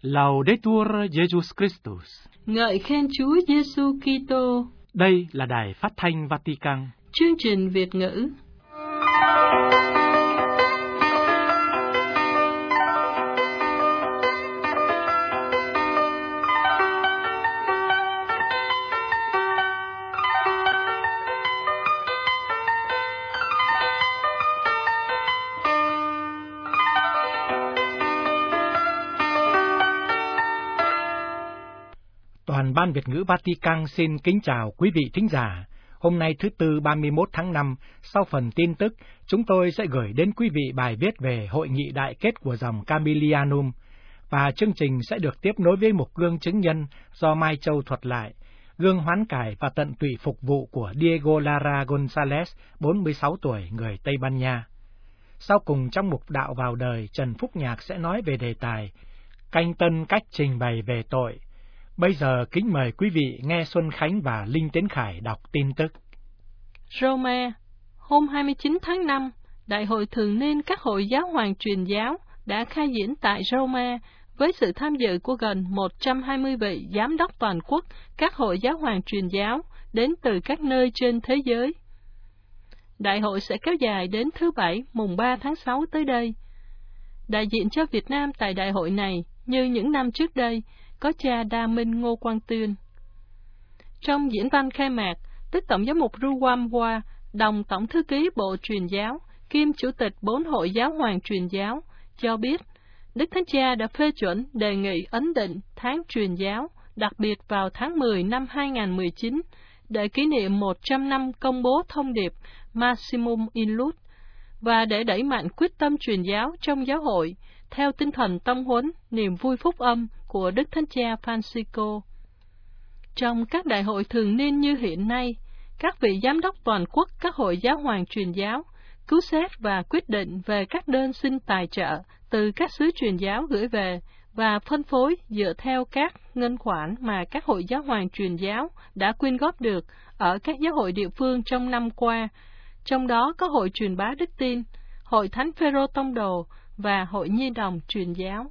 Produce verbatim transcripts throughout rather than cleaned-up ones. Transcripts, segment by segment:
Laudetur Jesus Christus. Ngợi khen Chúa Giêsu Kitô. Đây là Đài Phát thanh Vatican. Chương trình Việt ngữ. Toàn ban Việt ngữ Vatican xin kính chào quý vị thính giả. Hôm nay thứ Tư ba mươi mốt tháng năm, sau phần tin tức, chúng tôi sẽ gửi đến quý vị bài viết về hội nghị đại kết của dòng Camillianum, và chương trình sẽ được tiếp nối với một gương chứng nhân do Mai Châu thuật lại, gương hoán cải và tận tụy phục vụ của Diego Lara González, bốn mươi sáu tuổi, người Tây Ban Nha. Sau cùng trong mục đạo vào đời, Trần Phúc Nhạc sẽ nói về đề tài Canh tân cách trình bày về tội. Bây giờ kính mời quý vị nghe Xuân Khánh và Linh Tiến Khải đọc tin tức. Roma, hôm hai mươi chín tháng năm, Đại hội thường niên các hội giáo hoàng truyền giáo đã khai diễn tại Roma với sự tham dự của gần một trăm hai mươi vị giám đốc toàn quốc các hội giáo hoàng truyền giáo đến từ các nơi trên thế giới. Đại hội sẽ kéo dài đến thứ Bảy, mùng ba tháng sáu tới đây. Đại diện cho Việt Nam tại đại hội này, như những năm trước đây, có cha Đa Minh Ngô Quang Tuyên. Trong diễn văn khai mạc, Đức Tổng giám mục Ruwam Hoa, đồng Tổng thư ký Bộ Truyền giáo, kiêm Chủ tịch bốn hội giáo hoàng truyền giáo, cho biết Đức Thánh Cha đã phê chuẩn đề nghị ấn định tháng truyền giáo, đặc biệt vào tháng mười năm hai nghìn không trăm mười chín, để kỷ niệm một trăm năm công bố thông điệp Maximum in Lux, và để đẩy mạnh quyết tâm truyền giáo trong giáo hội, theo tinh thần tông huấn niềm vui phúc âm của Đức Thánh Cha Francisco. Trong các đại hội thường niên như hiện nay, các vị giám đốc toàn quốc các hội giáo hoàng truyền giáo cứu xét và quyết định về các đơn xin tài trợ từ các xứ truyền giáo gửi về và phân phối dựa theo các ngân khoản mà các hội giáo hoàng truyền giáo đã quyên góp được ở các giáo hội địa phương trong năm qua, trong đó có hội truyền bá đức tin, hội Thánh Phêrô Tông Đồ và hội Nhi đồng truyền giáo.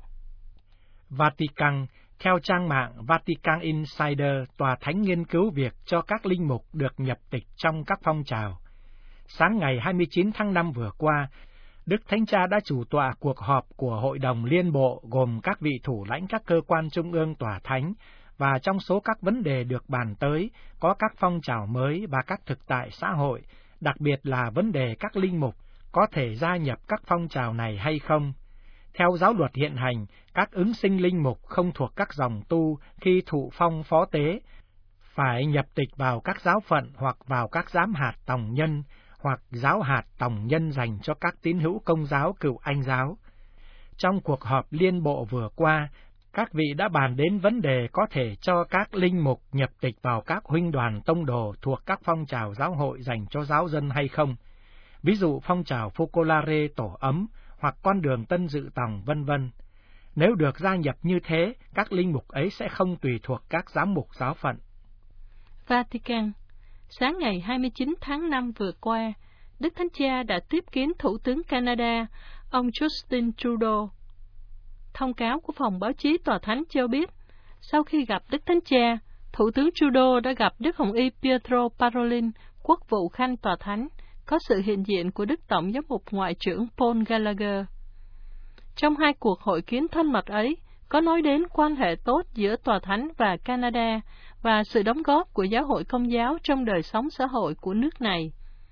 Vatican, theo trang mạng Vatican Insider, Tòa Thánh nghiên cứu việc cho các linh mục được nhập tịch trong các phong trào. Sáng ngày hai mươi chín tháng năm vừa qua, Đức Thánh Cha đã chủ tọa cuộc họp của Hội đồng Liên bộ gồm các vị thủ lãnh các cơ quan trung ương Tòa Thánh, và trong số các vấn đề được bàn tới có các phong trào mới và các thực tại xã hội, đặc biệt là vấn đề các linh mục có thể gia nhập các phong trào này hay không. Theo giáo luật hiện hành, các ứng sinh linh mục không thuộc các dòng tu khi thụ phong phó tế phải nhập tịch vào các giáo phận hoặc vào các giám hạt tòng nhân hoặc giáo hạt tòng nhân dành cho các tín hữu Công giáo Cựu Anh giáo. Trong cuộc họp liên bộ vừa qua, các vị đã bàn đến vấn đề có thể cho các linh mục nhập tịch vào các huynh đoàn tông đồ thuộc các phong trào giáo hội dành cho giáo dân hay không, ví dụ phong trào Focolare tổ ấm hoặc con đường Tân Dự Tòng, vân vân. Nếu được gia nhập như thế, các linh mục ấy sẽ không tùy thuộc các giám mục giáo phận. Vatican, sáng ngày hai mươi chín tháng năm vừa qua, Đức Thánh Cha đã tiếp kiến Thủ tướng Canada, ông Justin Trudeau. Thông cáo của phòng báo chí Tòa Thánh cho biết, sau khi gặp Đức Thánh Cha, Thủ tướng Trudeau đã gặp Đức Hồng y Pietro Parolin, quốc vụ khanh Tòa Thánh, có sự hiện diện của Đức Tổng giám mục Ngoại trưởng Paul Gallagher. Trong hai cuộc hội kiến thân mật ấy, có nói đến quan hệ tốt giữa Tòa Thánh và Canada và sự đóng góp của giáo hội Công giáo trong đời sống xã hội của nước này.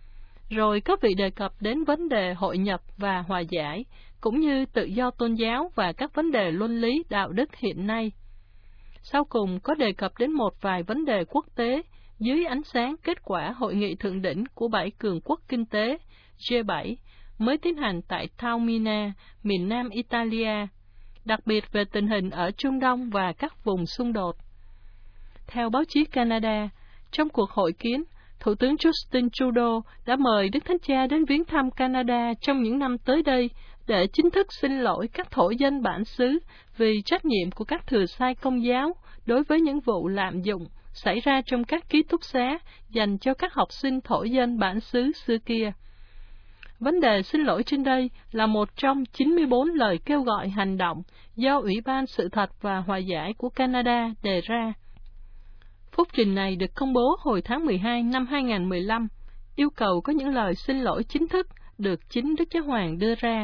Rồi có vị đề cập đến vấn đề hội nhập và hòa giải, cũng như tự do tôn giáo và các vấn đề luân lý đạo đức hiện nay. Sau cùng có đề cập đến một vài vấn đề quốc tế dưới ánh sáng kết quả hội nghị thượng đỉnh của bảy cường quốc kinh tế G bảy mới tiến hành tại Taormina, miền nam Italia, đặc biệt về tình hình ở Trung Đông và các vùng xung đột. Theo báo chí Canada, trong cuộc hội kiến, Thủ tướng Justin Trudeau đã mời Đức Thánh Cha đến viếng thăm Canada trong những năm tới đây để chính thức xin lỗi các thổ dân bản xứ vì trách nhiệm của các thừa sai Công giáo đối với những vụ lạm dụng xảy ra trong các ký túc xá dành cho các học sinh thổ dân bản xứ xưa kia. Vấn đề xin lỗi trên đây là một trong chín mươi bốn lời kêu gọi hành động do Ủy ban Sự thật và Hòa giải của Canada đề ra. Phúc trình này được công bố hồi tháng mười hai năm hai nghìn không trăm mười lăm, yêu cầu có những lời xin lỗi chính thức được chính Đức Giáo Hoàng đưa ra.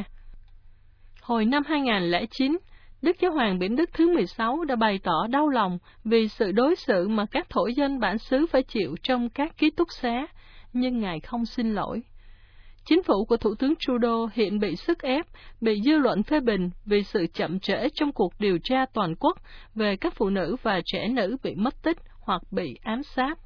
Hồi năm hai nghìn không trăm lẻ chín, Đức Giáo Hoàng Biển Đức thứ mười sáu đã bày tỏ đau lòng vì sự đối xử mà các thổ dân bản xứ phải chịu trong các ký túc xá, nhưng Ngài không xin lỗi. Chính phủ của Thủ tướng Trudeau hiện bị sức ép, bị dư luận phê bình vì sự chậm trễ trong cuộc điều tra toàn quốc về các phụ nữ và trẻ nữ bị mất tích hoặc bị ám sát.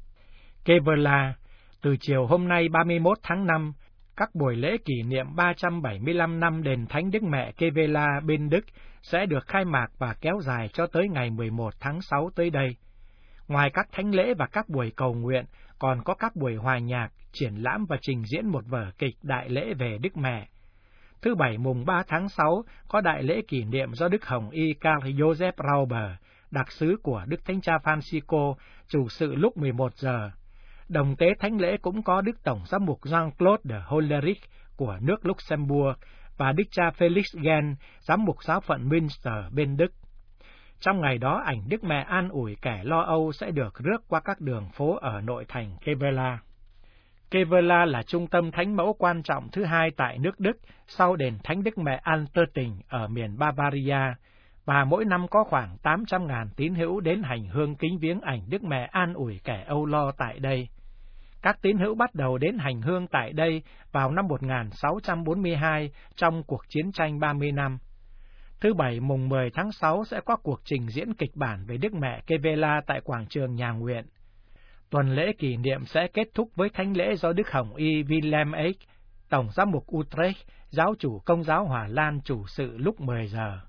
Kevela, từ chiều hôm nay ba mươi mốt tháng năm, các buổi lễ kỷ niệm ba trăm bảy mươi lăm năm đền Thánh Đức Mẹ Kevela bên Đức sẽ được khai mạc và kéo dài cho tới ngày mười một tháng sáu tới đây. Ngoài các thánh lễ và các buổi cầu nguyện, còn có các buổi hòa nhạc, triển lãm và trình diễn một vở kịch đại lễ về Đức Mẹ. Thứ Bảy mùng ba tháng sáu có đại lễ kỷ niệm do Đức Hồng Y Karl Joseph Rauber, đặc sứ của Đức Thánh Cha Francisco, chủ sự lúc mười một giờ. Đồng tế thánh lễ cũng có Đức Tổng giám mục Jean-Claude de Hollerich của nước Luxembourg và Đức cha Felix Gen, giám mục giáo phận Münster bên Đức. Trong ngày đó, ảnh Đức Mẹ an ủi kẻ lo âu sẽ được rước qua các đường phố ở nội thành Kevela. Kevela là trung tâm thánh mẫu quan trọng thứ hai tại nước Đức sau đền Thánh Đức Mẹ Alterting ở miền Bavaria, và mỗi năm có khoảng tám trăm nghìn tín hữu đến hành hương kính viếng ảnh Đức Mẹ an ủi kẻ âu lo tại đây. Các tín hữu bắt đầu đến hành hương tại đây vào năm một nghìn sáu trăm bốn mươi hai trong cuộc chiến tranh ba mươi năm. Thứ Bảy mùng mười tháng sáu sẽ có cuộc trình diễn kịch bản về Đức Mẹ Kevela tại quảng trường Nhà Nguyện. Tuần lễ kỷ niệm sẽ kết thúc với thánh lễ do Đức Hồng Y Wilhelm Eich, Tổng giám mục Utrecht, giáo chủ Công giáo Hòa Lan chủ sự lúc mười giờ.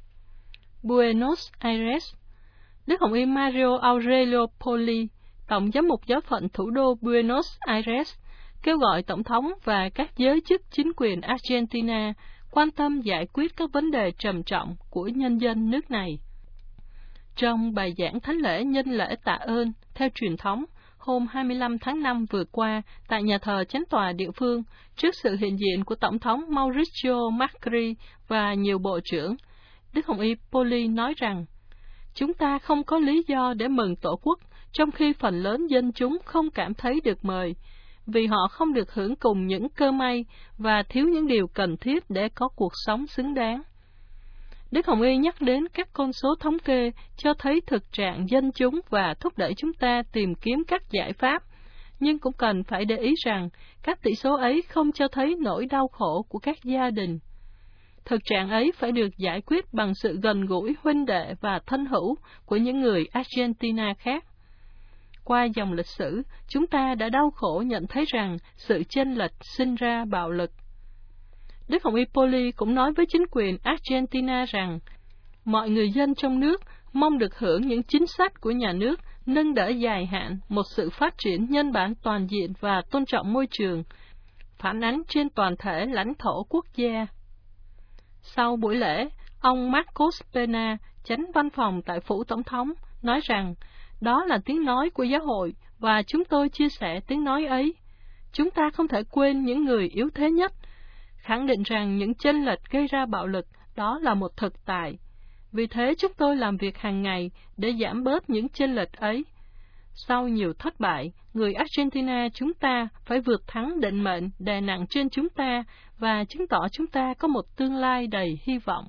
Buenos Aires, Đức Hồng Y Mario Aurelio Poli, Tổng giám mục giáo phận thủ đô Buenos Aires, kêu gọi Tổng thống và các giới chức chính quyền Argentina quan tâm giải quyết các vấn đề trầm trọng của nhân dân nước này. Trong bài giảng thánh lễ nhân lễ tạ ơn, theo truyền thống, hôm hai mươi lăm tháng năm vừa qua, tại nhà thờ chánh tòa địa phương, trước sự hiện diện của Tổng thống Mauricio Macri và nhiều bộ trưởng, Đức Hồng Y Poli nói rằng, chúng ta không có lý do để mừng Tổ quốc, trong khi phần lớn dân chúng không cảm thấy được mời, vì họ không được hưởng cùng những cơ may và thiếu những điều cần thiết để có cuộc sống xứng đáng. Đức Hồng Y nhắc đến các con số thống kê cho thấy thực trạng dân chúng và thúc đẩy chúng ta tìm kiếm các giải pháp, nhưng cũng cần phải để ý rằng các tỷ số ấy không cho thấy nỗi đau khổ của các gia đình. Thực trạng ấy phải được giải quyết bằng sự gần gũi huynh đệ và thân hữu của những người Argentina khác. Qua dòng lịch sử, chúng ta đã đau khổ nhận thấy rằng sự chênh lệch sinh ra bạo lực. Đức Hồng Y Poli cũng nói với chính quyền Argentina rằng mọi người dân trong nước mong được hưởng những chính sách của nhà nước nâng đỡ dài hạn một sự phát triển nhân bản toàn diện và tôn trọng môi trường, phản ánh trên toàn thể lãnh thổ quốc gia. Sau buổi lễ, ông Marcos Pena, chánh văn phòng tại Phủ Tổng thống, nói rằng đó là tiếng nói của giáo hội và chúng tôi chia sẻ tiếng nói ấy. Chúng ta không thể quên những người yếu thế nhất, khẳng định rằng những chênh lệch gây ra bạo lực đó là một thực tại. Vì thế chúng tôi làm việc hàng ngày để giảm bớt những chênh lệch ấy. Sau nhiều thất bại, người Argentina chúng ta phải vượt thắng định mệnh đè nặng trên chúng ta và chứng tỏ chúng ta có một tương lai đầy hy vọng.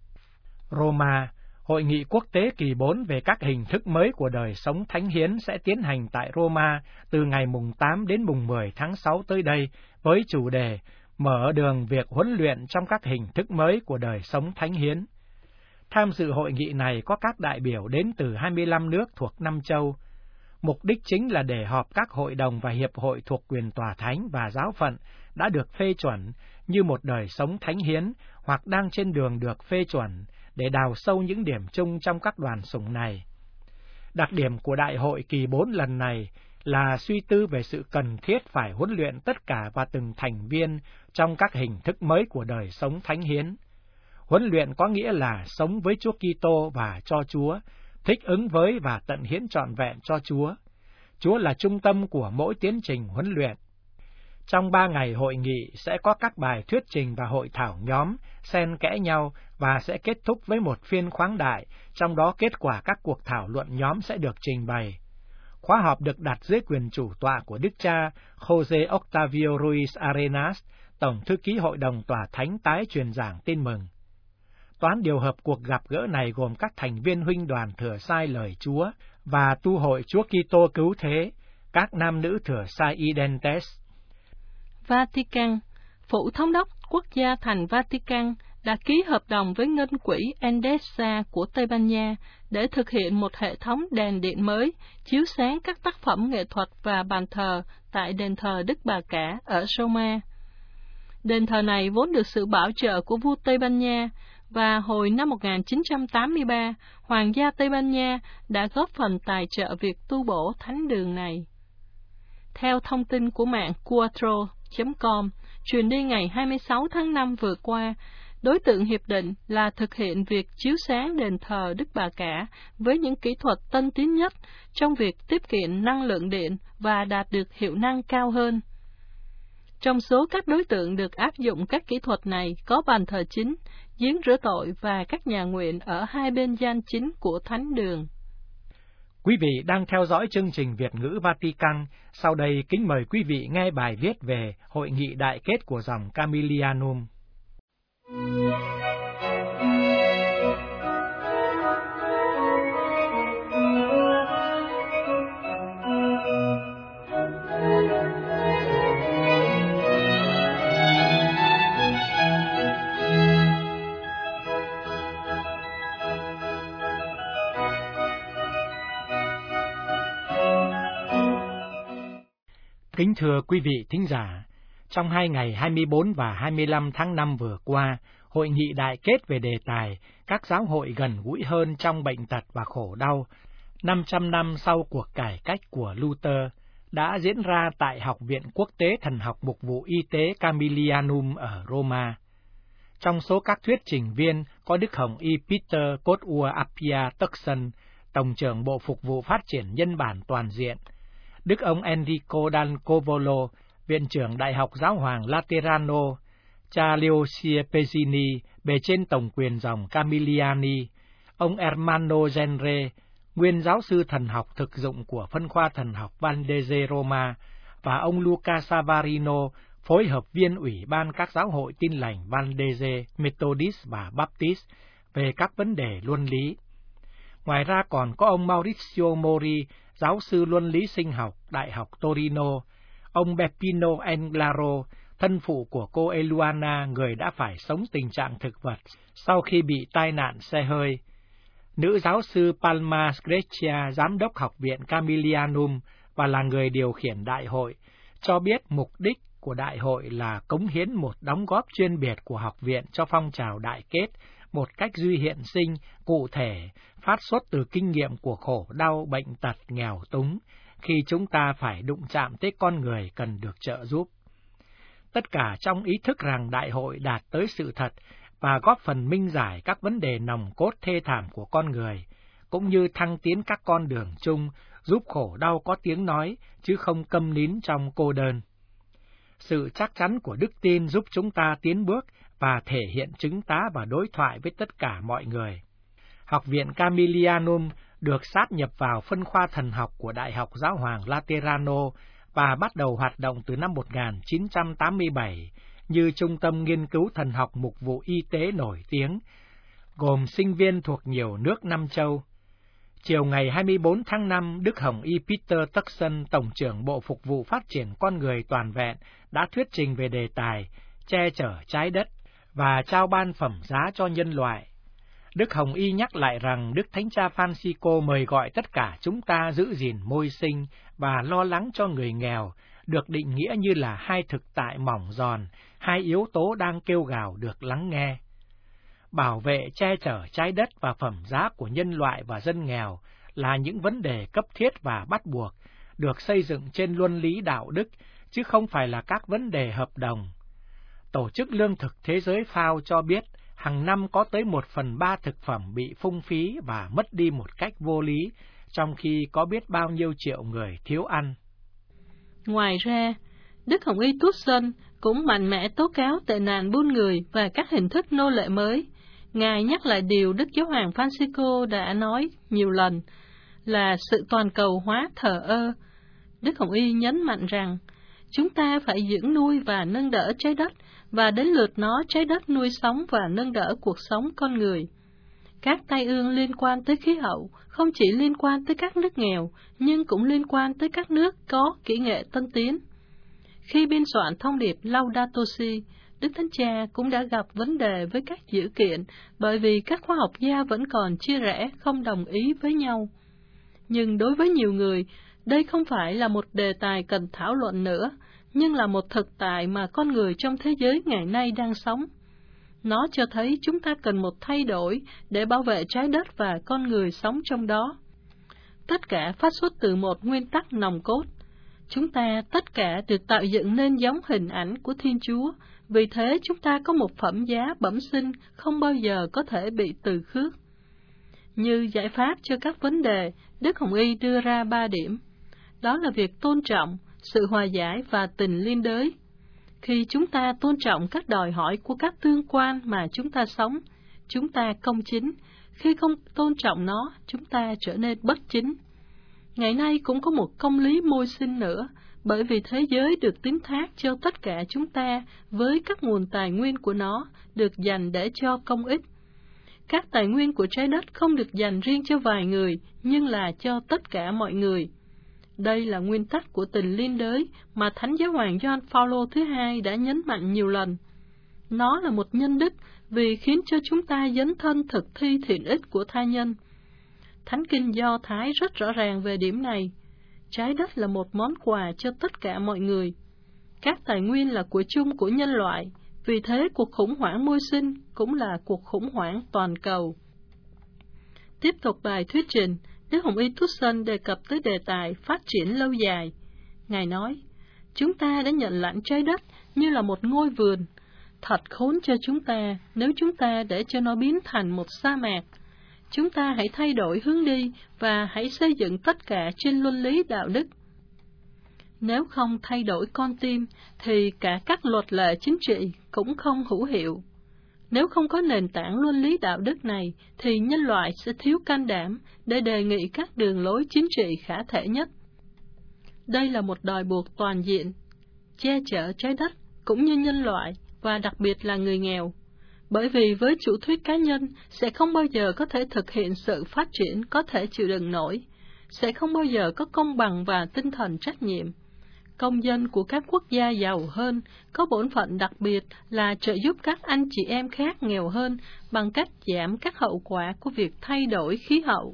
Roma, Hội nghị quốc tế kỳ bốn về các hình thức mới của đời sống thánh hiến sẽ tiến hành tại Roma từ ngày mùng tám đến mùng mười tháng sáu tới đây với chủ đề mở đường việc huấn luyện trong các hình thức mới của đời sống thánh hiến. Tham dự hội nghị này có các đại biểu đến từ hai mươi lăm nước thuộc năm châu. Mục đích chính là để họp các hội đồng và hiệp hội thuộc quyền tòa thánh và giáo phận đã được phê chuẩn như một đời sống thánh hiến hoặc đang trên đường được phê chuẩn để đào sâu những điểm chung trong các đoàn sủng này. Đặc điểm của đại hội kỳ bốn lần này là suy tư về sự cần thiết phải huấn luyện tất cả và từng thành viên trong các hình thức mới của đời sống thánh hiến. Huấn luyện có nghĩa là sống với Chúa Kitô và cho Chúa, thích ứng với và tận hiến trọn vẹn cho Chúa. Chúa là trung tâm của mỗi tiến trình huấn luyện. Trong ba ngày hội nghị sẽ có các bài thuyết trình và hội thảo nhóm, xen kẽ nhau và sẽ kết thúc với một phiên khoáng đại, trong đó kết quả các cuộc thảo luận nhóm sẽ được trình bày. Khóa họp được đặt dưới quyền chủ tọa của Đức cha Jose Octavio Ruiz Arenas, Tổng thư ký Hội đồng Tòa Thánh tái truyền giảng tin mừng. Toán điều hợp cuộc gặp gỡ này gồm các thành viên huynh đoàn thừa sai lời Chúa và tu hội Chúa Kitô Cứu Thế, các nam nữ thừa sai Identes. Vatican, Phủ Thống đốc Quốc gia thành Vatican đã ký hợp đồng với ngân quỹ Endesa của Tây Ban Nha để thực hiện một hệ thống đèn điện mới chiếu sáng các tác phẩm nghệ thuật và bàn thờ tại đền thờ Đức Bà Cả ở Roma. Đền thờ này vốn được sự bảo trợ của vua Tây Ban Nha, và hồi năm một nghìn chín trăm tám mươi ba, Hoàng gia Tây Ban Nha đã góp phần tài trợ việc tu bổ thánh đường này. Theo thông tin của mạng Quattro chấm com, truyền đi ngày hai mươi sáu tháng năm vừa qua, đối tượng hiệp định là thực hiện việc chiếu sáng đền thờ Đức Bà Cả với những kỹ thuật tân tiến nhất trong việc tiết kiệm năng lượng điện và đạt được hiệu năng cao hơn. Trong số các đối tượng được áp dụng các kỹ thuật này có bàn thờ chính, giếng rửa tội và các nhà nguyện ở hai bên gian chính của thánh đường. Quý vị đang theo dõi chương trình Việt ngữ Vatican. Sau đây kính mời quý vị nghe bài viết về Hội nghị đại kết của dòng Camillianum. Kính thưa quý vị thính giả, trong hai ngày hai mươi bốn và hai mươi lăm tháng năm vừa qua, Hội nghị đại kết về đề tài các giáo hội gần gũi hơn trong bệnh tật và khổ đau, năm trăm năm sau cuộc cải cách của Luther, đã diễn ra tại Học viện Quốc tế Thần học Mục vụ Y tế Camillianum ở Roma. Trong số các thuyết trình viên có Đức Hồng Y Peter Cottua Appia Tucson, Tổng trưởng Bộ Phục vụ Phát triển Nhân bản Toàn diện, Đức ông Enrico Dan Covolo, Viện trưởng Đại học Giáo hoàng Laterano, cha Leocie Pezzini, bề trên tổng quyền dòng Camilliani, ông Ermanno Genre, nguyên giáo sư thần học thực dụng của phân khoa thần học Valdese Roma, và ông Luca Savarino, phối hợp viên ủy ban các giáo hội Tin lành Valdese, Methodist và Baptist về các vấn đề luân lý. Ngoài ra còn có ông Maurizio Mori, giáo sư luân lý sinh học, Đại học Torino, ông Beppino Englaro, thân phụ của cô Eluana, người đã phải sống tình trạng thực vật sau khi bị tai nạn xe hơi, nữ giáo sư Palma Screccia, giám đốc học viện Camillianum và là người điều khiển đại hội, cho biết mục đích của đại hội là cống hiến một đóng góp chuyên biệt của học viện cho phong trào đại kết, một cách duy hiện sinh, cụ thể, phát xuất từ kinh nghiệm của khổ đau, bệnh tật, nghèo túng, khi chúng ta phải đụng chạm tới con người cần được trợ giúp. Tất cả trong ý thức rằng đại hội đạt tới sự thật và góp phần minh giải các vấn đề nòng cốt thê thảm của con người, cũng như thăng tiến các con đường chung, giúp khổ đau có tiếng nói, chứ không câm nín trong cô đơn. Sự chắc chắn của đức tin giúp chúng ta tiến bước và thể hiện chứng tá và đối thoại với tất cả mọi người. Học viện Camillianum được sát nhập vào phân khoa thần học của Đại học Giáo hoàng Laterano và bắt đầu hoạt động từ năm một nghìn chín trăm tám mươi bảy như trung tâm nghiên cứu thần học mục vụ y tế nổi tiếng, gồm sinh viên thuộc nhiều nước Nam châu. Chiều ngày hai mươi bốn tháng năm, Đức Hồng Y Peter Tucson, Tổng trưởng Bộ Phục vụ Phát triển Con người Toàn vẹn, đã thuyết trình về đề tài che chở trái đất và trao ban phẩm giá cho nhân loại. Đức Hồng Y nhắc lại rằng Đức Thánh Cha Francisco mời gọi tất cả chúng ta giữ gìn môi sinh và lo lắng cho người nghèo, được định nghĩa như là hai thực tại mỏng giòn, hai yếu tố đang kêu gào được lắng nghe. Bảo vệ che chở trái đất và phẩm giá của nhân loại và dân nghèo là những vấn đề cấp thiết và bắt buộc, được xây dựng trên luân lý đạo đức, chứ không phải là các vấn đề hợp đồng. Tổ chức Lương thực Thế giới F A O cho biết, hàng năm có tới một phần ba thực phẩm bị phung phí và mất đi một cách vô lý, trong khi có biết bao nhiêu triệu người thiếu ăn. Ngoài ra, Đức Hồng Y Tucson cũng mạnh mẽ tố cáo tệ nạn buôn người và các hình thức nô lệ mới. Ngài nhắc lại điều Đức Giáo hoàng Francisco đã nói nhiều lần là sự toàn cầu hóa thờ ơ. Đức Hồng Y nhấn mạnh rằng, chúng ta phải dưỡng nuôi và nâng đỡ trái đất, và đến lượt nó trái đất nuôi sống và nâng đỡ cuộc sống con người. Các tai ương liên quan tới khí hậu không chỉ liên quan tới các nước nghèo, nhưng cũng liên quan tới các nước có kỹ nghệ tân tiến. Khi biên soạn thông điệp Laudato Si, Đức Thánh Cha cũng đã gặp vấn đề với các dữ kiện bởi vì các khoa học gia vẫn còn chia rẽ, không đồng ý với nhau. Nhưng đối với nhiều người, đây không phải là một đề tài cần thảo luận nữa, nhưng là một thực tại mà con người trong thế giới ngày nay đang sống. Nó cho thấy chúng ta cần một thay đổi để bảo vệ trái đất và con người sống trong đó. Tất cả phát xuất từ một nguyên tắc nòng cốt. Chúng ta tất cả được tạo dựng nên giống hình ảnh của Thiên Chúa, vì thế chúng ta có một phẩm giá bẩm sinh không bao giờ có thể bị từ khước. Như giải pháp cho các vấn đề, Đức Hồng Y đưa ra ba điểm. Đó là việc tôn trọng, sự hòa giải và tình liên đới. Khi chúng ta tôn trọng các đòi hỏi của các tương quan mà chúng ta sống, chúng ta công chính. Khi không tôn trọng nó, chúng ta trở nên bất chính. Ngày nay cũng có một công lý môi sinh nữa, bởi vì thế giới được tín thác cho tất cả chúng ta với các nguồn tài nguyên của nó được dành để cho công ích. Các tài nguyên của trái đất không được dành riêng cho vài người, nhưng là cho tất cả mọi người. Đây là nguyên tắc của tình liên đới mà Thánh Giáo hoàng Gioan Phaolô thứ hai đã nhấn mạnh nhiều lần. Nó là một nhân đức vì khiến cho chúng ta dấn thân thực thi thiện ích của tha nhân. Thánh Kinh Do Thái rất rõ ràng về điểm này. Trái đất là một món quà cho tất cả mọi người. Các tài nguyên là của chung của nhân loại, vì thế cuộc khủng hoảng môi sinh cũng là cuộc khủng hoảng toàn cầu. Tiếp tục bài thuyết trình, Đức Hồng Y Tucson đề cập tới đề tài phát triển lâu dài. Ngài nói, chúng ta đã nhận lãnh trái đất như là một ngôi vườn. Thật khốn cho chúng ta nếu chúng ta để cho nó biến thành một sa mạc. Chúng ta hãy thay đổi hướng đi và hãy xây dựng tất cả trên luân lý đạo đức. Nếu không thay đổi con tim, thì cả các luật lệ chính trị cũng không hữu hiệu. Nếu không có nền tảng luân lý đạo đức này, thì nhân loại sẽ thiếu can đảm để đề nghị các đường lối chính trị khả thể nhất. Đây là một đòi buộc toàn diện, che chở trái đất cũng như nhân loại, và đặc biệt là người nghèo. Bởi vì với chủ thuyết cá nhân sẽ không bao giờ có thể thực hiện sự phát triển có thể chịu đựng nổi, sẽ không bao giờ có công bằng và tinh thần trách nhiệm. Công dân của các quốc gia giàu hơn có bổn phận đặc biệt là trợ giúp các anh chị em khác nghèo hơn bằng cách giảm các hậu quả của việc thay đổi khí hậu.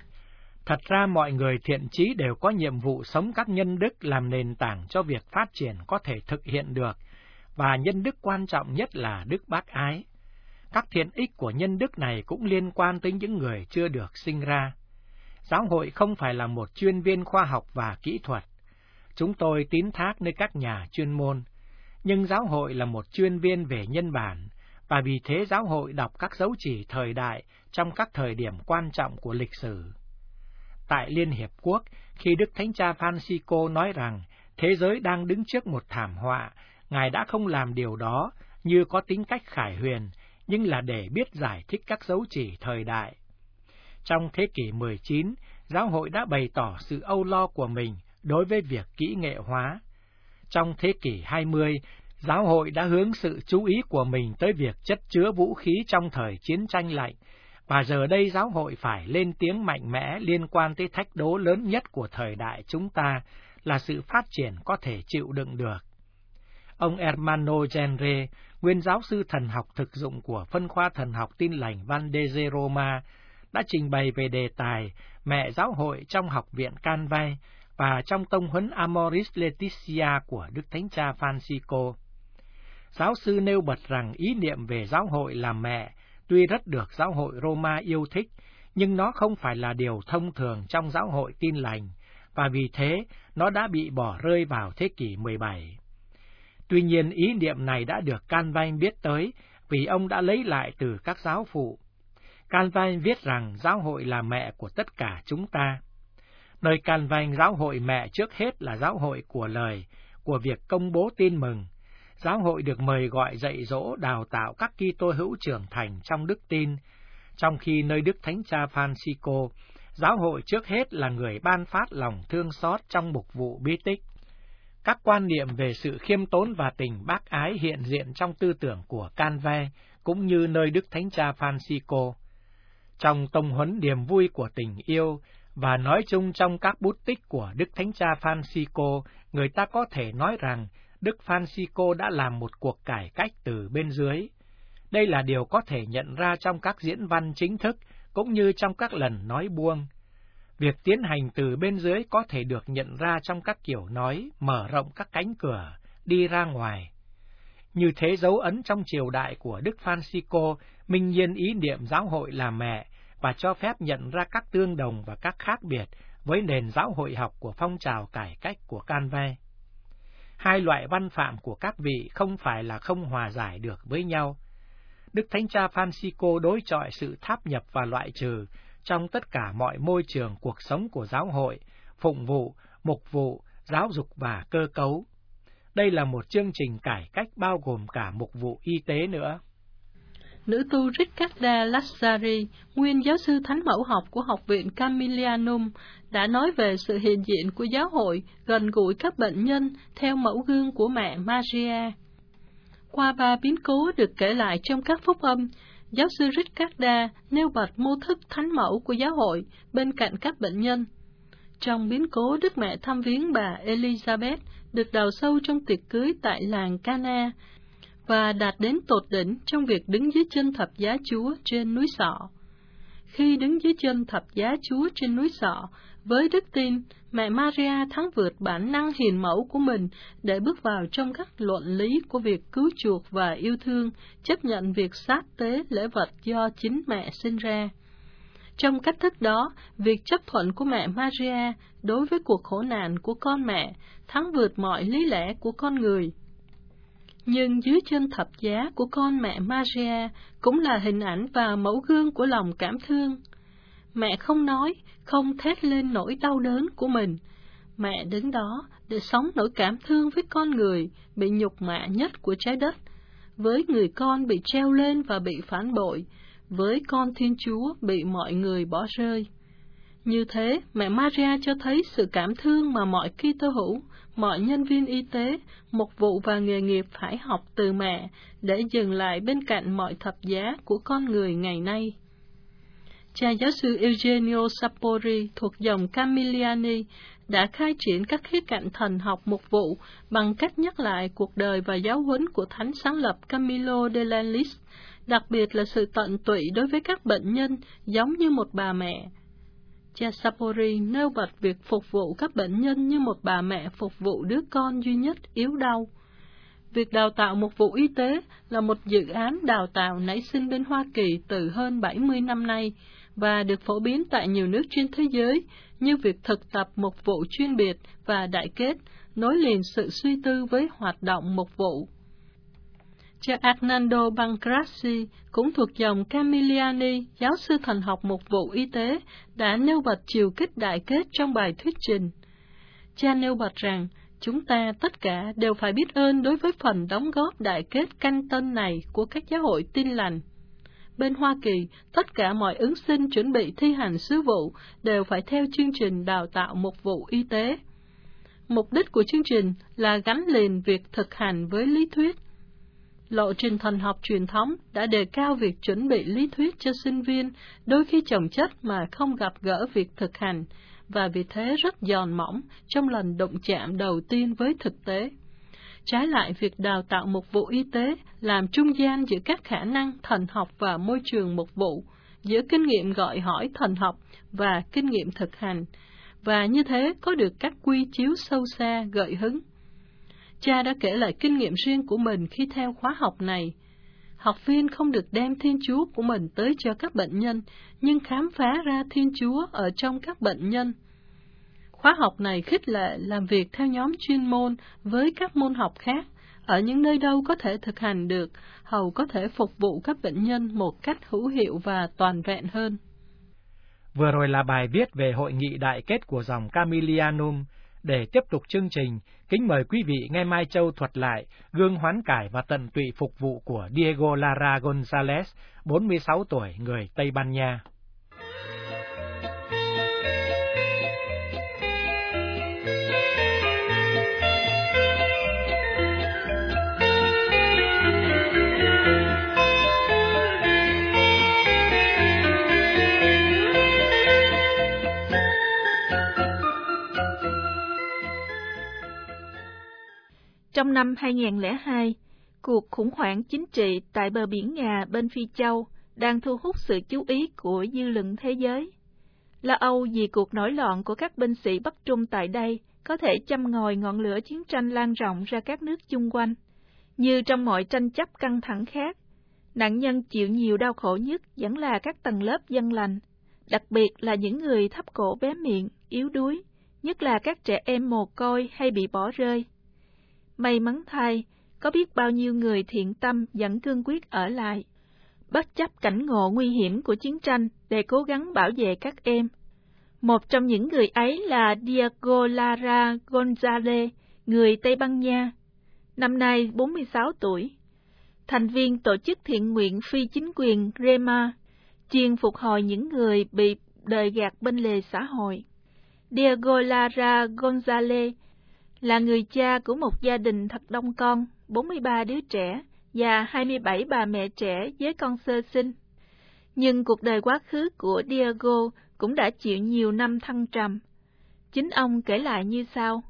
Thật ra mọi người thiện chí đều có nhiệm vụ sống các nhân đức làm nền tảng cho việc phát triển có thể thực hiện được, và nhân đức quan trọng nhất là đức bác ái. Các thiện ích của nhân đức này cũng liên quan tới những người chưa được sinh ra. Giáo hội không phải là một chuyên viên khoa học và kỹ thuật. Chúng tôi tín thác nơi các nhà chuyên môn, nhưng giáo hội là một chuyên viên về nhân bản, và vì thế giáo hội đọc các dấu chỉ thời đại trong các thời điểm quan trọng của lịch sử. Tại Liên Hiệp Quốc, khi Đức Thánh Cha Francisco nói rằng thế giới đang đứng trước một thảm họa, Ngài đã không làm điều đó như có tính cách khải huyền, nhưng là để biết giải thích các dấu chỉ thời đại. Trong thế kỷ mười chín, giáo hội đã bày tỏ sự âu lo của mình đối với việc kỹ nghệ hóa. Trong thế kỷ hai mươi, giáo hội đã hướng sự chú ý của mình tới việc chất chứa vũ khí trong thời chiến tranh lạnh, và giờ đây giáo hội phải lên tiếng mạnh mẽ liên quan tới thách đố lớn nhất của thời đại chúng ta là sự phát triển có thể chịu đựng được. Ông Hermano Genre, nguyên giáo sư thần học thực dụng của phân khoa thần học Tin lành Valde Roma, đã trình bày về đề tài Mẹ Giáo hội trong Học viện Canvai và trong tông huấn Amoris Laetitia của Đức Thánh Cha Francisco. Giáo sư nêu bật rằng ý niệm về giáo hội là mẹ tuy rất được giáo hội Roma yêu thích, nhưng nó không phải là điều thông thường trong giáo hội Tin lành, và vì thế nó đã bị bỏ rơi vào thế kỷ mười bảy. Tuy nhiên ý niệm này đã được Calvin biết tới vì ông đã lấy lại từ các giáo phụ. Calvin viết rằng giáo hội là mẹ của tất cả chúng ta. Nơi Calvin, giáo hội mẹ trước hết là giáo hội của lời, của việc công bố tin mừng, giáo hội được mời gọi dạy dỗ đào tạo các Kitô hữu trưởng thành trong đức tin, trong khi nơi Đức Thánh Cha Francisco, giáo hội trước hết là người ban phát lòng thương xót trong mục vụ bí tích. Các quan niệm về sự khiêm tốn và tình bác ái hiện diện trong tư tưởng của Canve, cũng như nơi Đức Thánh Cha Francisco. Trong tông huấn niềm vui của tình yêu, và nói chung trong các bút tích của Đức Thánh Cha Francisco, người ta có thể nói rằng Đức Francisco đã làm một cuộc cải cách từ bên dưới. Đây là điều có thể nhận ra trong các diễn văn chính thức, cũng như trong các lần nói buông. Việc tiến hành từ bên dưới có thể được nhận ra trong các kiểu nói mở rộng các cánh cửa, đi ra ngoài. Như thế dấu ấn trong triều đại của Đức Francisco minh nhiên ý niệm giáo hội là mẹ và cho phép nhận ra các tương đồng và các khác biệt với nền giáo hội học của phong trào cải cách của Canve. Hai loại văn phạm của các vị không phải là không hòa giải được với nhau. Đức Thánh Cha Francisco đối chọi sự tháp nhập và loại trừ trong tất cả mọi môi trường cuộc sống của giáo hội, phụng vụ, mục vụ, giáo dục và cơ cấu. Đây là một chương trình cải cách bao gồm cả mục vụ y tế nữa. Nữ tu Riccarda Lazzari, nguyên giáo sư thánh mẫu học của Học viện Camillianum, đã nói về sự hiện diện của giáo hội gần gũi các bệnh nhân theo mẫu gương của mẹ Maria. Qua ba biến cố được kể lại trong các phúc âm, giáo sư Riccarda nêu bật mô thức thánh mẫu của giáo hội bên cạnh các bệnh nhân. Trong biến cố Đức Mẹ thăm viếng bà Elizabeth được đào sâu trong tiệc cưới tại làng Cana, và đạt đến tột đỉnh trong việc đứng dưới chân thập giá Chúa trên núi Sọ. Khi đứng dưới chân thập giá Chúa trên núi Sọ, với đức tin, mẹ Maria thắng vượt bản năng hiền mẫu của mình để bước vào trong các luận lý của việc cứu chuộc và yêu thương, chấp nhận việc sát tế lễ vật do chính mẹ sinh ra. Trong cách thức đó, việc chấp thuận của mẹ Maria đối với cuộc khổ nạn của con mẹ thắng vượt mọi lý lẽ của con người. Nhưng dưới chân thập giá của con mẹ Maria cũng là hình ảnh và mẫu gương của lòng cảm thương. Mẹ không nói, không thét lên nỗi đau đớn của mình. Mẹ đứng đó để sống nỗi cảm thương với con người bị nhục mạ nhất của trái đất, với người con bị treo lên và bị phản bội, với con Thiên Chúa bị mọi người bỏ rơi. Như thế, mẹ Maria cho thấy sự cảm thương mà mọi Kitô hữu, mọi nhân viên y tế, mục vụ và nghề nghiệp phải học từ mẹ để dừng lại bên cạnh mọi thập giá của con người ngày nay. Cha giáo sư Eugenio Sapori thuộc dòng Camilliani đã khai triển các khía cạnh thần học mục vụ bằng cách nhắc lại cuộc đời và giáo huấn của thánh sáng lập Camillo de Lanlis, đặc biệt là sự tận tụy đối với các bệnh nhân giống như một bà mẹ. Cha Sapori nêu bật việc phục vụ các bệnh nhân như một bà mẹ phục vụ đứa con duy nhất yếu đau. Việc đào tạo mục vụ y tế là một dự án đào tạo nảy sinh bên Hoa Kỳ từ hơn bảy mươi năm nay và được phổ biến tại nhiều nước trên thế giới như việc thực tập mục vụ chuyên biệt và đại kết, nối liền sự suy tư với hoạt động mục vụ. Cha Arnaldo Pancrazzi, cũng thuộc dòng Camilliani, giáo sư thần học mục vụ y tế, đã nêu bật chiều kích đại kết trong bài thuyết trình. Cha nêu bật rằng, chúng ta tất cả đều phải biết ơn đối với phần đóng góp đại kết canh tân này của các giáo hội tin lành. Bên Hoa Kỳ, tất cả mọi ứng sinh chuẩn bị thi hành sứ vụ đều phải theo chương trình đào tạo mục vụ y tế. Mục đích của chương trình là gắn liền việc thực hành với lý thuyết. Lộ trình thần học truyền thống đã đề cao việc chuẩn bị lý thuyết cho sinh viên, đôi khi chồng chất mà không gặp gỡ việc thực hành, và vì thế rất giòn mỏng trong lần đụng chạm đầu tiên với thực tế. Trái lại, việc đào tạo mục vụ y tế làm trung gian giữa các khả năng thần học và môi trường mục vụ, giữa kinh nghiệm gọi hỏi thần học và kinh nghiệm thực hành, và như thế có được các quy chiếu sâu xa gợi hứng. Cha đã kể lại kinh nghiệm riêng của mình khi theo khóa học này. Học viên không được đem Thiên Chúa của mình tới cho các bệnh nhân, nhưng khám phá ra Thiên Chúa ở trong các bệnh nhân. Khóa học này khích lệ làm việc theo nhóm chuyên môn với các môn học khác, ở những nơi đâu có thể thực hành được, hầu có thể phục vụ các bệnh nhân một cách hữu hiệu và toàn vẹn hơn. Vừa rồi là bài viết về hội nghị đại kết của dòng Camillianum, Để tiếp tục chương trình, kính mời quý vị nghe Mai Châu thuật lại gương hoán cải và tận tụy phục vụ của Diego Lara González, bốn mươi sáu tuổi, người Tây Ban Nha. Trong năm hai nghìn lẻ hai, cuộc khủng hoảng chính trị tại bờ biển Nga bên Phi Châu đang thu hút sự chú ý của dư luận thế giới. Lo âu vì cuộc nổi loạn của các binh sĩ Bắc Trung tại đây có thể châm ngòi ngọn lửa chiến tranh lan rộng ra các nước chung quanh. Như trong mọi tranh chấp căng thẳng khác, nạn nhân chịu nhiều đau khổ nhất vẫn là các tầng lớp dân lành, đặc biệt là những người thấp cổ bé miệng, yếu đuối, nhất là các trẻ em mồ côi hay bị bỏ rơi. May mắn thay, có biết bao nhiêu người thiện tâm vẫn cương quyết ở lại, bất chấp cảnh ngộ nguy hiểm của chiến tranh để cố gắng bảo vệ các em. Một trong những người ấy là Diego Lara González, người Tây Ban Nha, năm nay bốn mươi sáu tuổi, thành viên tổ chức thiện nguyện phi chính quyền Rema, chuyên phục hồi những người bị đời gạt bên lề xã hội. Diego Lara González là người cha của một gia đình thật đông con, bốn mươi ba đứa trẻ và hai mươi bảy bà mẹ trẻ với con sơ sinh. Nhưng cuộc đời quá khứ của Diego cũng đã chịu nhiều năm thăng trầm. Chính ông kể lại như sau: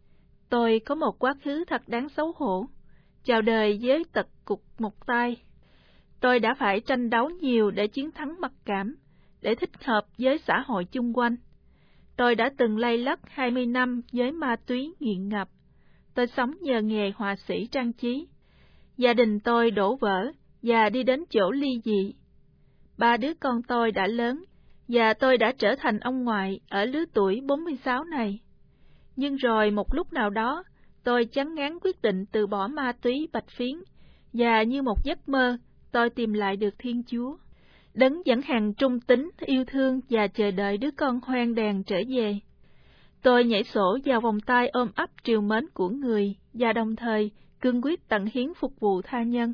Tôi có một quá khứ thật đáng xấu hổ, chào đời với tật cục một tay. Tôi đã phải tranh đấu nhiều để chiến thắng mặc cảm, để thích hợp với xã hội chung quanh. Tôi đã từng lay lắt hai mươi năm với ma túy nghiện ngập. Tôi sống nhờ nghề họa sĩ trang trí. Gia đình tôi đổ vỡ và đi đến chỗ ly dị. Ba đứa con tôi đã lớn và tôi đã trở thành ông ngoại ở lứa tuổi bốn mươi sáu này. Nhưng rồi một lúc nào đó, tôi chán ngán quyết định từ bỏ ma túy bạch phiến và như một giấc mơ, tôi tìm lại được Thiên Chúa. Đấng dẫn hàng trung tín, yêu thương và chờ đợi đứa con hoang đàn trở về. Tôi nhảy sổ vào vòng tay ôm ấp trìu mến của người và đồng thời cương quyết tận hiến phục vụ tha nhân.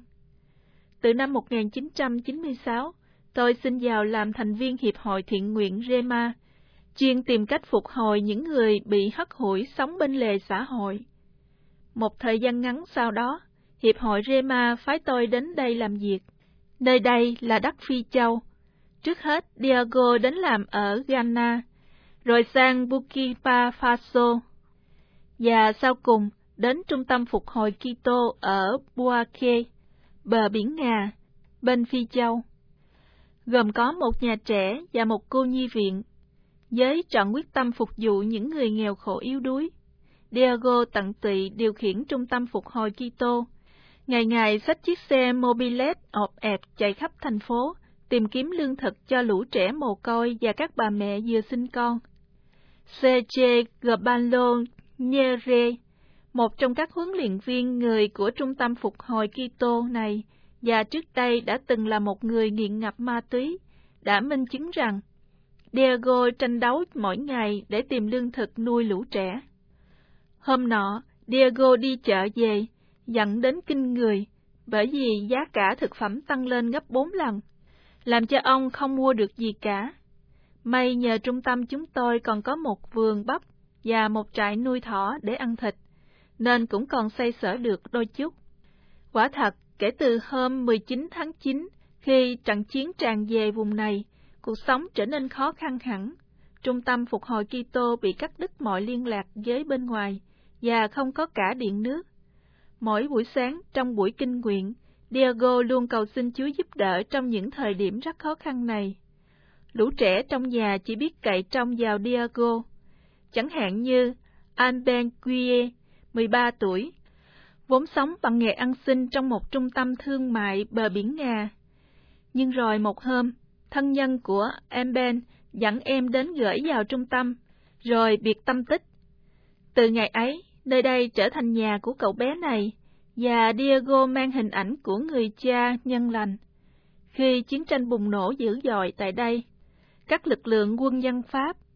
Từ năm một nghìn chín trăm chín mươi sáu, tôi xin vào làm thành viên Hiệp hội Thiện nguyện Rema, chuyên tìm cách phục hồi những người bị hất hủi sống bên lề xã hội. Một thời gian ngắn sau đó, Hiệp hội Rema phái tôi đến đây làm việc. Nơi đây là đất Phi Châu. Trước hết, Diego đến làm ở Ghana, rồi sang Burkina Faso, và sau cùng đến Trung tâm Phục hồi Quito ở Bouaké, bờ biển Nga, bên Phi Châu. Gồm có một nhà trẻ và một cô nhi viện. Với trọn quyết tâm phục vụ những người nghèo khổ yếu đuối, Diego tận tụy điều khiển Trung tâm Phục hồi Quito, ngày ngày xách chiếc xe mobilet ọp ẹp chạy khắp thành phố, tìm kiếm lương thực cho lũ trẻ mồ côi và các bà mẹ vừa sinh con. Sergio Gabalo Nyere, một trong các huấn luyện viên người của Trung tâm Phục hồi Quito này, và trước đây đã từng là một người nghiện ngập ma túy, đã minh chứng rằng Diego tranh đấu mỗi ngày để tìm lương thực nuôi lũ trẻ. Hôm nọ, Diego đi chợ về, giận đến kinh người, bởi vì giá cả thực phẩm tăng lên gấp bốn lần, làm cho ông không mua được gì cả. May nhờ trung tâm chúng tôi còn có một vườn bắp và một trại nuôi thỏ để ăn thịt, nên cũng còn xoay sở được đôi chút. Quả thật, kể từ hôm mười chín tháng chín, khi trận chiến tràn về vùng này, cuộc sống trở nên khó khăn hẳn. Trung tâm Phục hồi Quito bị cắt đứt mọi liên lạc với bên ngoài và không có cả điện nước. Mỗi buổi sáng trong buổi kinh nguyện, Diego luôn cầu xin Chúa giúp đỡ trong những thời điểm rất khó khăn này. Lũ trẻ trong nhà chỉ biết cậy trông vào Diego, chẳng hạn như Alben Guille, mười ba tuổi, vốn sống bằng nghề ăn xin trong một trung tâm thương mại bờ biển Nga. Nhưng rồi một hôm, thân nhân của Alben dẫn em đến gửi vào trung tâm, rồi biệt tâm tích. Từ ngày ấy, nơi đây trở thành nhà của cậu bé này, và Diego mang hình ảnh của người cha nhân lành. Khi chiến tranh bùng nổ dữ dội tại đây, các lực lượng quân dân Pháp,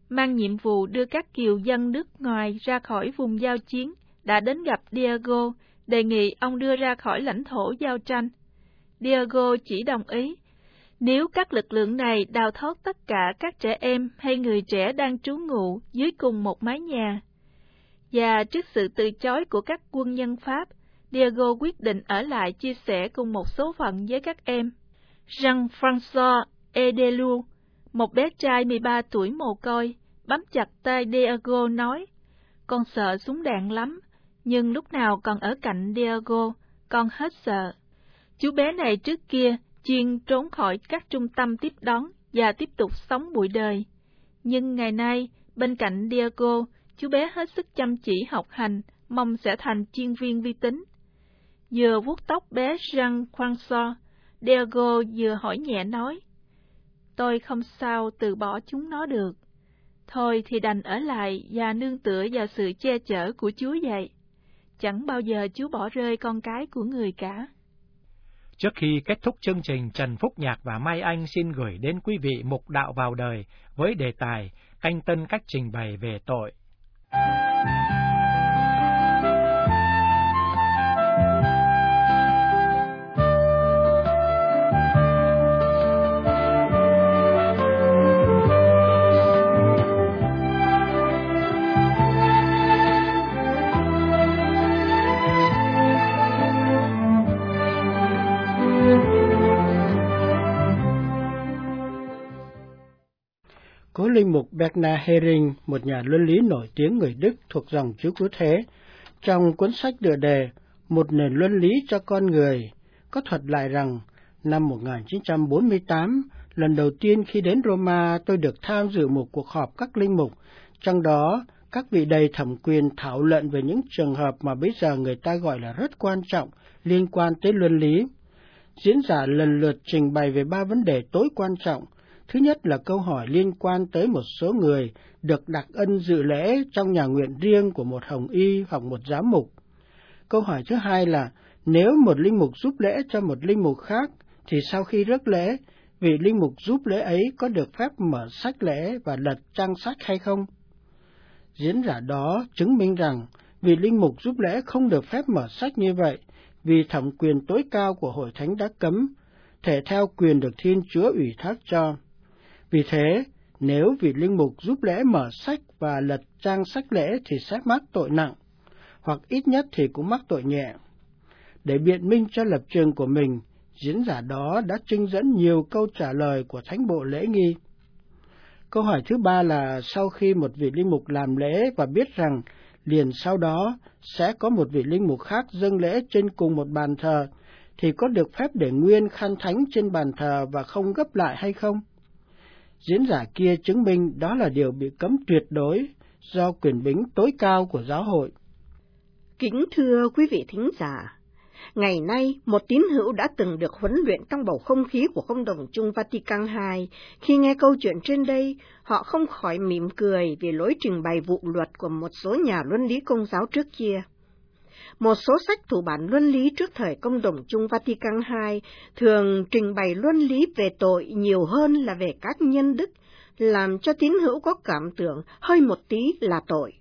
mang nhiệm vụ đưa các kiều dân nước ngoài ra khỏi vùng giao chiến, đã đến gặp Diego, đề nghị ông đưa ra khỏi lãnh thổ giao tranh. Diego chỉ đồng ý nếu các lực lượng này đào thoát tất cả các trẻ em hay người trẻ đang trú ngụ dưới cùng một mái nhà. Và trước sự từ chối của các quân nhân Pháp, Diego quyết định ở lại chia sẻ cùng một số phận với các em. Jean-François Edelu, một bé trai mười ba tuổi mồ côi, bám chặt tay Diego nói, con sợ súng đạn lắm, nhưng lúc nào còn ở cạnh Diego, con hết sợ. Chú bé này trước kia chuyên trốn khỏi các trung tâm tiếp đón và tiếp tục sống bụi đời. Nhưng ngày nay, bên cạnh Diego, chú bé hết sức chăm chỉ học hành, mong sẽ thành chuyên viên vi tính. Vừa vuốt tóc bé Jean-François, Diego vừa hỏi nhẹ nói, tôi không sao từ bỏ chúng nó được. Thôi thì đành ở lại và nương tựa vào sự che chở của Chúa vậy. Chẳng bao giờ Chúa bỏ rơi con cái của người cả. Trước khi kết thúc chương trình, Trần Phúc Nhạc và Mai Anh xin gửi đến quý vị mục đạo vào đời với đề tài canh tân cách trình bày về tội. Cố linh mục Bernard Hering, một nhà luân lý nổi tiếng người Đức thuộc dòng Chúa Cứu Thế, trong cuốn sách tựa đề Một nền luân lý cho con người, có thuật lại rằng năm một nghìn chín trăm bốn mươi tám, lần đầu tiên khi đến Roma, tôi được tham dự một cuộc họp các linh mục, trong đó các vị đầy thẩm quyền thảo luận về những trường hợp mà bây giờ người ta gọi là rất quan trọng liên quan tới luân lý. Diễn giả lần lượt trình bày về ba vấn đề tối quan trọng. Thứ nhất là câu hỏi liên quan tới một số người được đặc ân dự lễ trong nhà nguyện riêng của một hồng y hoặc một giám mục. Câu hỏi thứ hai là nếu một linh mục giúp lễ cho một linh mục khác, thì sau khi rước lễ, vị linh mục giúp lễ ấy có được phép mở sách lễ và lật trang sách hay không? Diễn giả đó chứng minh rằng vị linh mục giúp lễ không được phép mở sách như vậy, vì thẩm quyền tối cao của hội thánh đã cấm, thể theo quyền được Thiên Chúa ủy thác cho. Vì thế, nếu vị linh mục giúp lễ mở sách và lật trang sách lễ thì sẽ mắc tội nặng, hoặc ít nhất thì cũng mắc tội nhẹ. Để biện minh cho lập trường của mình, diễn giả đó đã trưng dẫn nhiều câu trả lời của thánh bộ lễ nghi. Câu hỏi thứ ba là sau khi một vị linh mục làm lễ và biết rằng liền sau đó sẽ có một vị linh mục khác dâng lễ trên cùng một bàn thờ, thì có được phép để nguyên khăn thánh trên bàn thờ và không gấp lại hay không? Diễn giả kia chứng minh đó là điều bị cấm tuyệt đối do quyền bính tối cao của giáo hội. Kính thưa quý vị thính giả, ngày nay một tín hữu đã từng được huấn luyện trong bầu không khí của Công đồng chung Vatican hai. Khi nghe câu chuyện trên đây, họ không khỏi mỉm cười vì lối trình bày vụ luật của một số nhà luân lý Công giáo trước kia. Một số sách thủ bản luân lý trước thời Công đồng chung Vatican hai thường trình bày luân lý về tội nhiều hơn là về các nhân đức, làm cho tín hữu có cảm tưởng hơi một tí là tội.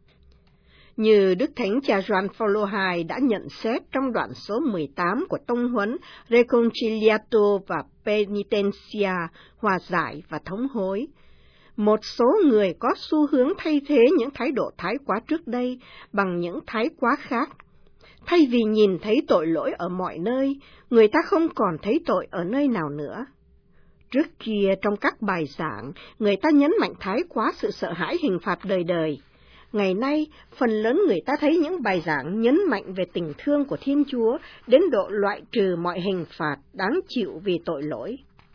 Như Đức Thánh Cha Gioan Phaolô hai đã nhận xét trong đoạn số mười tám của tông huấn Reconciliato và Penitentia, hòa giải và thống hối. Một số người có xu hướng thay thế những thái độ thái quá trước đây bằng những thái quá khác. Thay vì nhìn thấy tội lỗi ở mọi nơi, người ta không còn thấy tội ở nơi nào nữa. Trước kia trong các bài giảng, người ta nhấn mạnh thái quá sự sợ hãi hình phạt đời đời. Ngày nay, phần lớn người ta thấy những bài giảng nhấn mạnh về tình thương của Thiên Chúa đến độ loại trừ mọi hình phạt đáng chịu vì tội lỗi.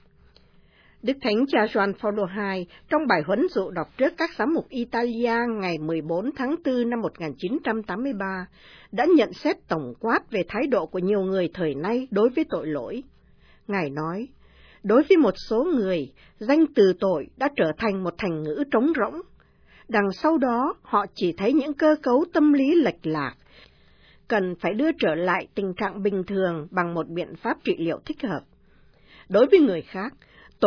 Đức Thánh Cha Gioan Phaolô hai trong bài huấn dụ đọc trước các giám mục Italia ngày mười bốn tháng tư năm một nghìn chín trăm tám mươi ba đã nhận xét tổng quát về thái độ của nhiều người thời nay đối với tội lỗi. Ngài nói, đối với một số người, danh từ tội đã trở thành một thành ngữ trống rỗng. Đằng sau đó, họ chỉ thấy những cơ cấu tâm lý lệch lạc, cần phải đưa trở lại tình trạng bình thường bằng một biện pháp trị liệu thích hợp. Đối với người khác, tội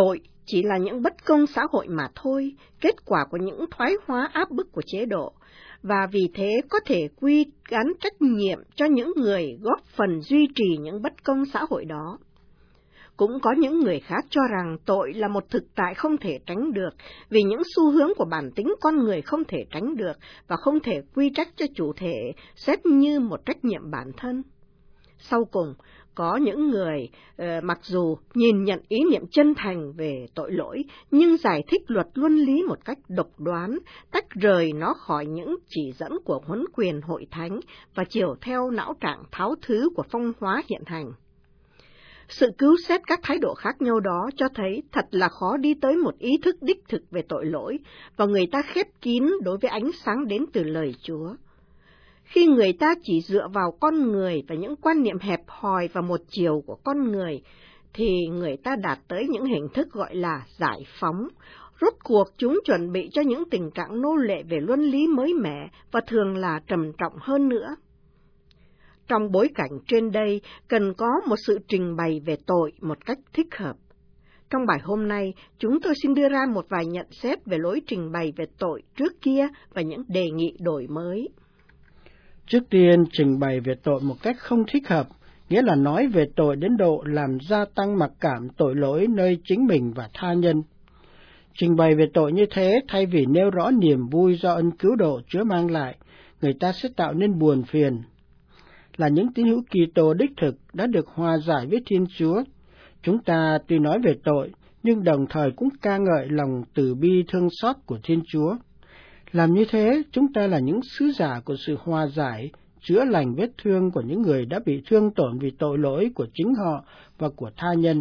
chỉ là những bất công xã hội mà thôi, kết quả của những thoái hóa áp bức của chế độ, và vì thế có thể quy gắn trách nhiệm cho những người góp phần duy trì những bất công xã hội đó. Cũng có những người khác cho rằng tội là một thực tại không thể tránh được, vì những xu hướng của bản tính con người không thể tránh được và không thể quy trách cho chủ thể, xét như một trách nhiệm bản thân. Sau cùng, có những người, uh, mặc dù nhìn nhận ý niệm chân thành về tội lỗi, nhưng giải thích luật luân lý một cách độc đoán, tách rời nó khỏi những chỉ dẫn của huấn quyền hội thánh và chiều theo não trạng tháo thứ của phong hóa hiện hành. Sự cứu xét các thái độ khác nhau đó cho thấy thật là khó đi tới một ý thức đích thực về tội lỗi, và người ta khép kín đối với ánh sáng đến từ lời Chúa. Khi người ta chỉ dựa vào con người và những quan niệm hẹp hòi và một chiều của con người, thì người ta đạt tới những hình thức gọi là giải phóng. Rốt cuộc chúng chuẩn bị cho những tình trạng nô lệ về luân lý mới mẻ và thường là trầm trọng hơn nữa. Trong bối cảnh trên đây, cần có một sự trình bày về tội một cách thích hợp. Trong bài hôm nay, chúng tôi xin đưa ra một vài nhận xét về lối trình bày về tội trước kia và những đề nghị đổi mới. Trước tiên, trình bày về tội một cách không thích hợp, nghĩa là nói về tội đến độ làm gia tăng mặc cảm tội lỗi nơi chính mình và tha nhân. Trình bày về tội như thế, thay vì nêu rõ niềm vui do ân cứu độ Chúa mang lại, người ta sẽ tạo nên buồn phiền. Là những tín hữu Kitô đích thực đã được hòa giải với Thiên Chúa, chúng ta tuy nói về tội, nhưng đồng thời cũng ca ngợi lòng từ bi thương xót của Thiên Chúa. Làm như thế, chúng ta là những sứ giả của sự hòa giải, chữa lành vết thương của những người đã bị thương tổn vì tội lỗi của chính họ và của tha nhân.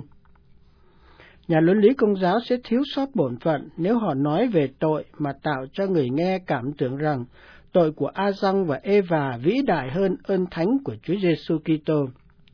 Nhà luân lý Công giáo sẽ thiếu sót bổn phận nếu họ nói về tội mà tạo cho người nghe cảm tưởng rằng tội của A-dăng và Eva vĩ đại hơn ơn thánh của Chúa Giêsu Kitô.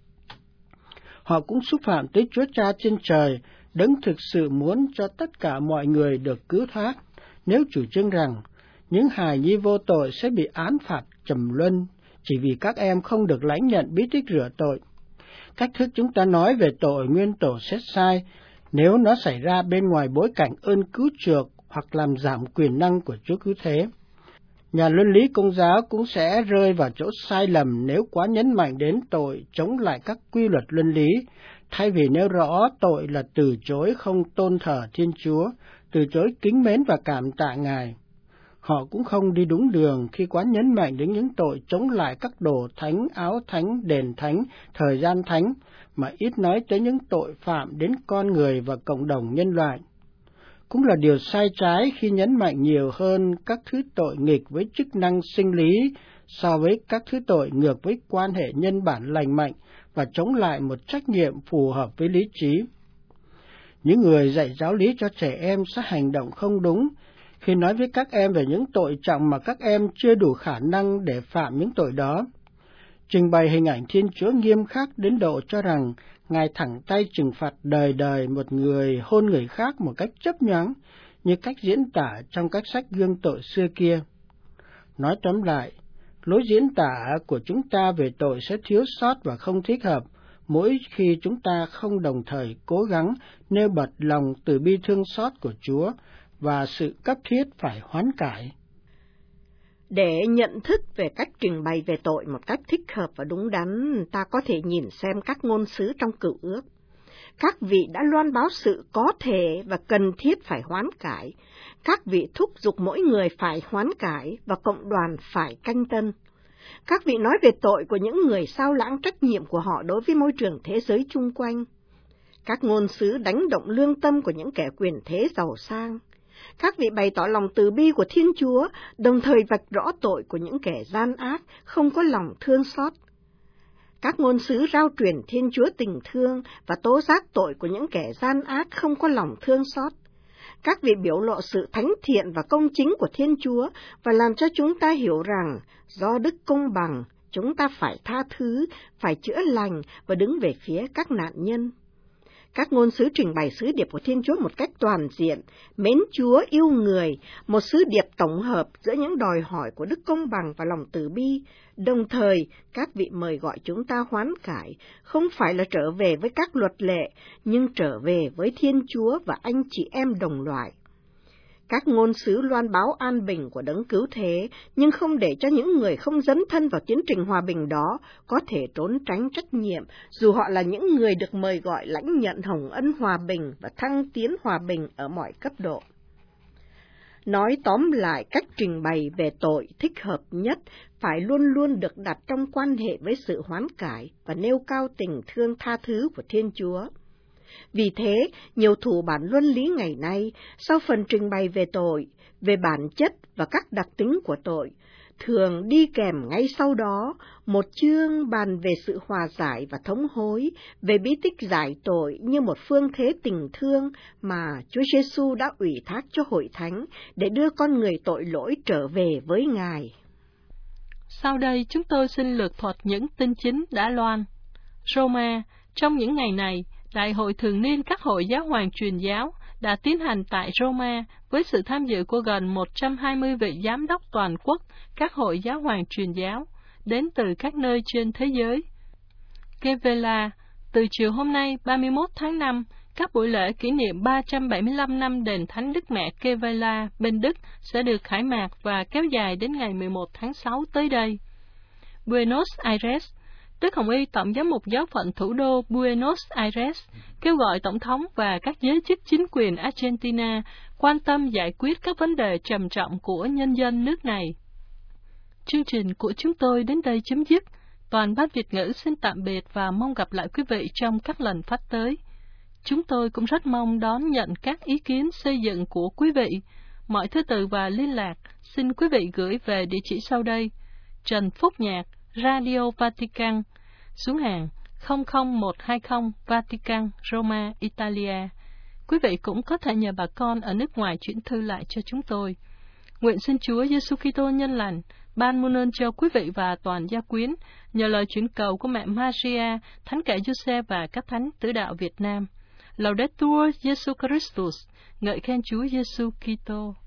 Họ cũng xúc phạm tới Chúa Cha trên trời, đấng thực sự muốn cho tất cả mọi người được cứu thoát, nếu chủ trương rằng những hài nhi vô tội sẽ bị án phạt trầm luân chỉ vì các em không được lãnh nhận bí tích rửa tội. Cách thức chúng ta nói về tội nguyên tổ sẽ sai nếu nó xảy ra bên ngoài bối cảnh ơn cứu chuộc hoặc làm giảm quyền năng của Chúa Cứu Thế. Nhà luân lý Công giáo cũng sẽ rơi vào chỗ sai lầm nếu quá nhấn mạnh đến tội chống lại các quy luật luân lý, thay vì nêu rõ tội là từ chối không tôn thờ Thiên Chúa, từ chối kính mến và cảm tạ Ngài. Họ cũng không đi đúng đường khi quá nhấn mạnh đến những tội chống lại các đồ thánh, áo thánh, đền thánh, thời gian thánh, mà ít nói tới những tội phạm đến con người và cộng đồng nhân loại. Cũng là điều sai trái khi nhấn mạnh nhiều hơn các thứ tội nghịch với chức năng sinh lý so với các thứ tội ngược với quan hệ nhân bản lành mạnh và chống lại một trách nhiệm phù hợp với lý trí. Những người dạy giáo lý cho trẻ em sẽ hành động không đúng khi nói với các em về những tội trọng mà các em chưa đủ khả năng để phạm những tội đó. Trình bày hình ảnh Thiên Chúa nghiêm khắc đến độ cho rằng Ngài thẳng tay trừng phạt đời đời một người hôn người khác một cách chấp nhoáng, như cách diễn tả trong các sách gương tội xưa kia. Nói tóm lại, lối diễn tả của chúng ta về tội sẽ thiếu sót và không thích hợp mỗi khi chúng ta không đồng thời cố gắng nêu bật lòng từ bi thương xót của Chúa và sự cấp thiết phải hoán cải. Để nhận thức về cách trình bày về tội một cách thích hợp và đúng đắn, ta có thể nhìn xem các ngôn sứ trong Cựu Ước. Các vị đã loan báo sự có thể và cần thiết phải hoán cải. Các vị thúc giục mỗi người phải hoán cải và cộng đoàn phải canh tân. Các vị nói về tội của những người sao lãng trách nhiệm của họ đối với môi trường thế giới chung quanh. Các ngôn sứ đánh động lương tâm của những kẻ quyền thế giàu sang. Các vị bày tỏ lòng từ bi của Thiên Chúa, đồng thời vạch rõ tội của những kẻ gian ác, không có lòng thương xót. Các ngôn sứ rao truyền Thiên Chúa tình thương và tố giác tội của những kẻ gian ác, không có lòng thương xót. Các vị biểu lộ sự thánh thiện và công chính của Thiên Chúa và làm cho chúng ta hiểu rằng, do đức công bằng, chúng ta phải tha thứ, phải chữa lành và đứng về phía các nạn nhân. Các ngôn sứ trình bày sứ điệp của Thiên Chúa một cách toàn diện, mến Chúa, yêu người, một sứ điệp tổng hợp giữa những đòi hỏi của đức công bằng và lòng từ bi. Đồng thời, các vị mời gọi chúng ta hoán cải, không phải là trở về với các luật lệ, nhưng trở về với Thiên Chúa và anh chị em đồng loại. Các ngôn sứ loan báo an bình của đấng cứu thế, nhưng không để cho những người không dấn thân vào tiến trình hòa bình đó có thể trốn tránh trách nhiệm, dù họ là những người được mời gọi lãnh nhận hồng ân hòa bình và thăng tiến hòa bình ở mọi cấp độ. Nói tóm lại, cách trình bày về tội thích hợp nhất phải luôn luôn được đặt trong quan hệ với sự hoán cải và nêu cao tình thương tha thứ của Thiên Chúa. Vì thế, nhiều thủ bản luân lý ngày nay, sau phần trình bày về tội, về bản chất và các đặc tính của tội, thường đi kèm ngay sau đó một chương bàn về sự hòa giải và thống hối, về bí tích giải tội như một phương thế tình thương mà Chúa Giêsu đã ủy thác cho hội thánh để đưa con người tội lỗi trở về với Ngài. Sau đây chúng tôi xin lược thuật những tin chính đã loan. Roma, trong những ngày này, Đại hội thường niên các hội giáo hoàng truyền giáo đã tiến hành tại Roma với sự tham dự của gần một trăm hai mươi vị giám đốc toàn quốc các hội giáo hoàng truyền giáo đến từ các nơi trên thế giới. Kevela, từ chiều hôm nay ba mươi mốt tháng năm, các buổi lễ kỷ niệm ba trăm bảy mươi lăm năm đền Thánh Đức Mẹ Kevela bên Đức sẽ được khai mạc và kéo dài đến ngày mười một tháng sáu tới đây. Buenos Aires, Đức Hồng Y Tổng giám mục giáo phận thủ đô Buenos Aires kêu gọi Tổng thống và các giới chức chính quyền Argentina quan tâm giải quyết các vấn đề trầm trọng của nhân dân nước này. Chương trình của chúng tôi đến đây chấm dứt. Toàn ban Việt ngữ xin tạm biệt và mong gặp lại quý vị trong các lần phát tới. Chúng tôi cũng rất mong đón nhận các ý kiến xây dựng của quý vị. Mọi thư từ và liên lạc xin quý vị gửi về địa chỉ sau đây: Trần Phúc Nhạc, Radio Vatican, xuống hàng không không một hai không Vatican, Roma, Italia. Quý vị cũng có thể nhờ bà con ở nước ngoài chuyển thư lại cho chúng tôi. Nguyện xin Chúa Giêsu Kitô nhân lành ban muôn ơn cho quý vị và toàn gia quyến, nhờ lời chuyển cầu của mẹ Maria, Thánh Kẻ Giuse và các thánh tứ đạo Việt Nam. Laudetur Jesu Christus, ngợi khen Chúa Giêsu Kitô.